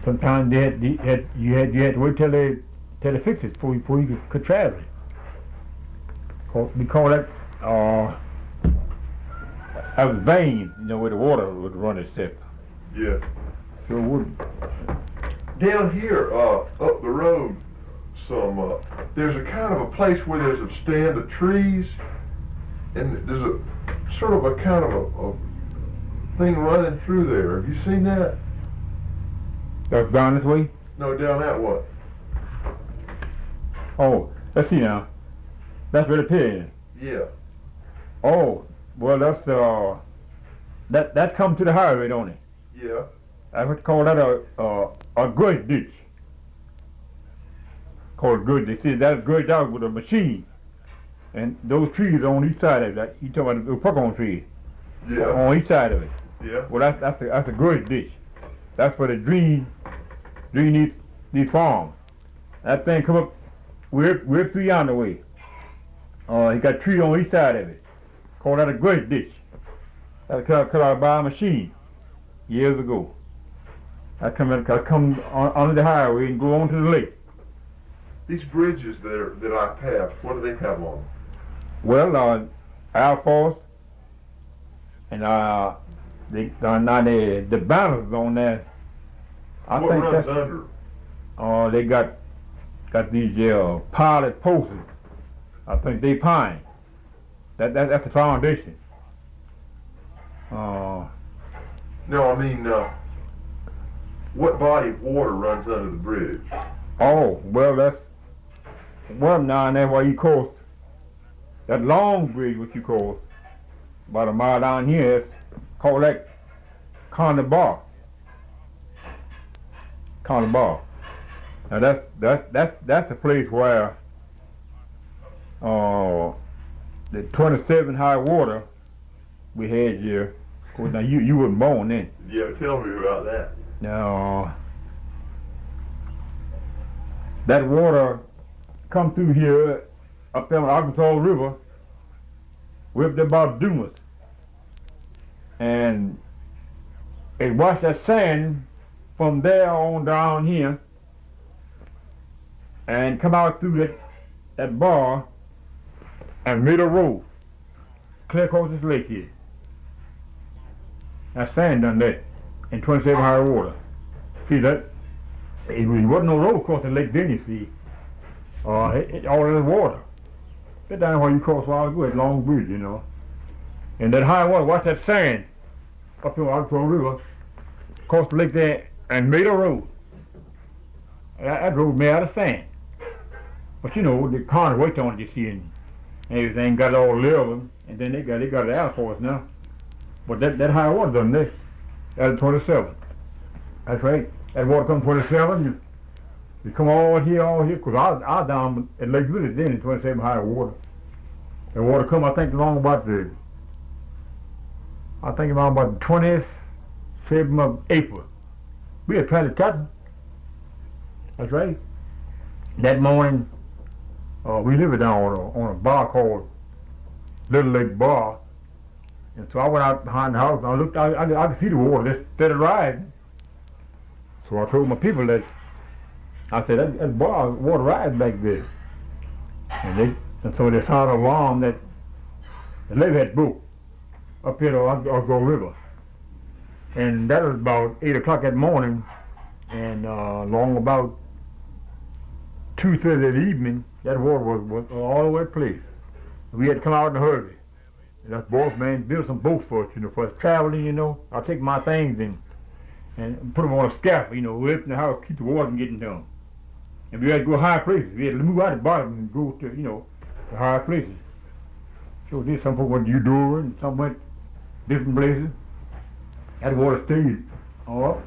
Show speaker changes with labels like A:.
A: Sometimes you had to wait till they fix it before you could travel it. We call that that was veins, where the water would run itself.
B: Yeah.
A: Sure wouldn't.
B: Down here, up the road, there's a kind of a place where there's a stand of trees, and there's a sort of a kind of a thing running through there. Have you seen that?
A: That's down this way?
B: No, down that way.
A: Oh, let's see now. That's where the pig.
B: Yeah.
A: Oh, well, that's come to the highway, don't it?
B: Yeah.
A: I would call that a grudge ditch. Called grudge. They see that's grudged out with a machine, and those trees are on each side of that. You talking about the popcorn trees?
B: Yeah.
A: On each side of it.
B: Yeah.
A: Well, that's a grudge ditch. That's where the dream these farms. That thing come up. We're through yonder way. He got trees on each side of it. Called that a grudge ditch. That cut out by a machine years ago. I come under the highway and go on to the lake.
B: These bridges that I passed, what do they have on them?
A: Well, Air Force and the banners on there.
B: What runs under?
A: They got these pilot posters. I think they pine. That's the foundation.
B: No, I mean, what body of water runs under the bridge?
A: Oh, well, that's now and then where you cross that long bridge, what you cross about a mile down here, it's called that Conner Bar. Conner Bar. Now that's the place where the 27 high water we had here. Of course, now you weren't born then.
B: Yeah, tell me about that.
A: Now that water come through here up there on the Arkansas River. We're up there about Dumas, and it washed that sand from there on down here and come out through that bar and made a road clear across this lake here. That sand done that in 27 high water. See that? It wasn't no road across the lake then, you see. All that water. That down where you cross a while ago, that long bridge, And that high water, watch that sand up in the Arkansas River, across the lake there, and made a road. That road made out of sand. But the Conner worked on it, you see, and everything got all level, and then they got the Air Force now. But that high water done this. That's 27. That's right. That water come 27. You come all here, because I down at Lake Village then in 27 high water. The water come, I think, along about the 20th of April. We had planted cotton. That's right. That morning, we lived down on a bar called Little Lake Bar. And so I went out behind the house and I looked out, I could see the water just started rising. So I told my people that, I said, that bar, water rising back there. And so they sounded an alarm that the levee had broke up here on the Arkansas River. And that was about 8 o'clock that morning, and along about 2:30 that evening, that water was all over the place. We had to come out in a hurry. And us boys, man, build some boats for us, for us traveling, I'll take my things and put them on a scaffold, way up in the house, keep the water from getting down. And we had to go higher places. We had to move out the bottom and go to, the higher places. So did some folks went to Eudora and some went different places. That water stayed all up.